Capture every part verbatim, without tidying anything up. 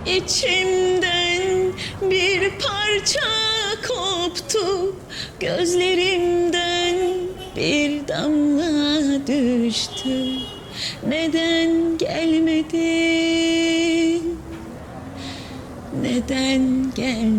İçimden bir parça koptu, gözlerimden bir damla düştü. Neden gelmedin? Neden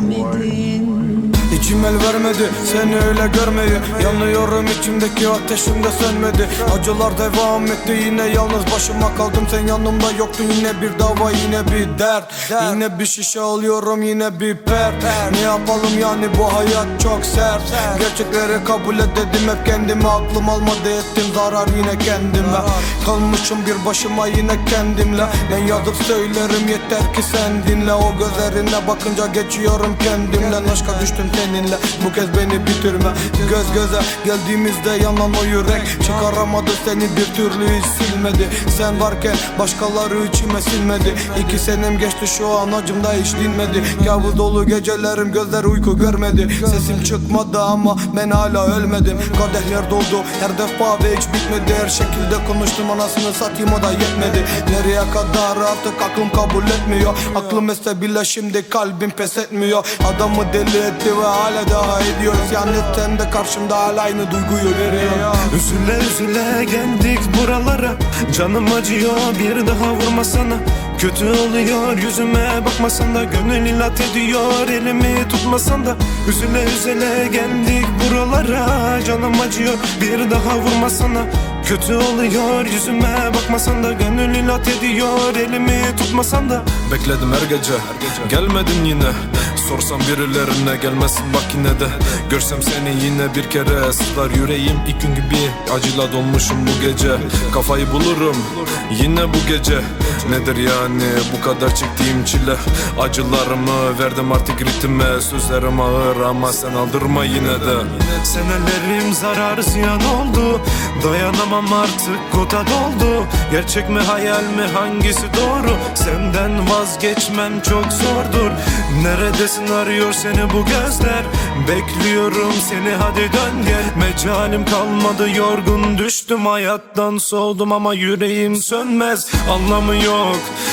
gelmedin? İçim el vermedi seni öyle görmeyi. Yanıyorum içimdeki ateşim de sönmedi. Acılar devam etti yine yalnız başıma kaldım. Sen yanımda yoktun yine bir dava yine bir dert, yine bir şişe alıyorum yine bir pert. Ne yapalım yani bu hayat çok sert. Gerçekleri kabul et dedim hep kendime. Aklım almadı ettim zarar yine kendime. Kalmışım bir başıma yine kendimle. Ne yazıp söylerim yeter ki sen dinle. O gözlerine bakınca geçiyorum kendimle. Aşka düştüm seninle bu kez beni bitirme. Göz göze geldiğimizde yanan o yürek çıkaramadı seni bir türlü hiç silmedi. Sen varken başkaları içime silmedi. İki senem geçti şu an acımda hiç dinmedi. Kabus dolu gecelerim gözler uyku görmedi. Sesim çıkmadı ama ben hala ölmedim. Kadehler doldu her defa ve hiç bitmedi. Her şekilde konuştum anasını satayım o da yetmedi. Nereye kadar artık aklım kabul etmiyor. Aklım etse bile şimdi kalbim pes etmiyor. Adamı deli etti ve hala daha ediyor. İsyan etsem de karşımda hala aynı duyguyu veriyor. Üzüle üzüle geldik buralara. Canım acıyor bir daha vurmasana. Kötü oluyor yüzüme bakmasan da. Gönül inat ediyor elimi tutmasan da. Üzüle üzüle geldik buralara. Canım acıyor bir daha vurmasana. Kötü oluyor yüzüme bakmasan da. Gönül inat ediyor elimi tutmasan da. Bekledim her gece, gelmedin yine. Sorsam birilerine gelmesin bak yine de. Görsem seni yine bir kere sızlar yüreğim. İlk gün gibi acıyla dolmuşum bu gece. Kafayı bulurum yine bu gece. Nedir yani bu kadar çektiğim çile? Acılarımı verdim artık ritme. Sözlerim ağır ama sen aldırma yine de. Senelerim zarar ziyan oldu. Dayanamam artık kota doldu. Gerçek mi hayal mi hangisi doğru? Senden vazgeçmem çok zordur. Neredesin arıyor seni bu gözler. Bekliyorum seni hadi dön gel. Mecalim kalmadı yorgun düştüm. Hayattan soğudum ama yüreğim sönmez. Anlamı yok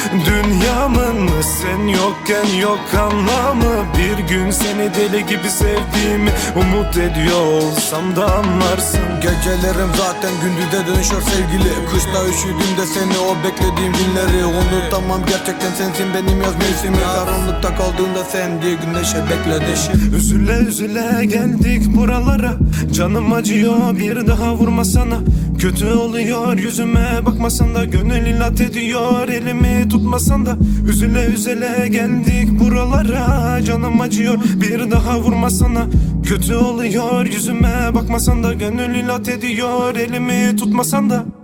dünyamın. Sen yokken yok anlamı. Bir gün seni deli gibi sevdiğimi umut ediyor olsam da anlarsın. Gecelerim zaten gündüze dönüşür sevgili. Kışta üşüdüğümde seni o beklediğim günleri unutamam. Gerçekten sensin benim yaz mevsimi. Karanlıkta kaldığında sen diye güneşe bekledi. Üzüle üzüle geldik buralara. Canım acıyor bir daha vurmasana. Kötü oluyor yüzüme bakmasan da. Gönül inat ediyor elimi tutmasan da. Üzüle üzüle geldik buralara. Canım acıyor bir daha vurmasana. Kötü oluyor yüzüme bakmasan da. Gönül inat ediyor elimi tutmasan da.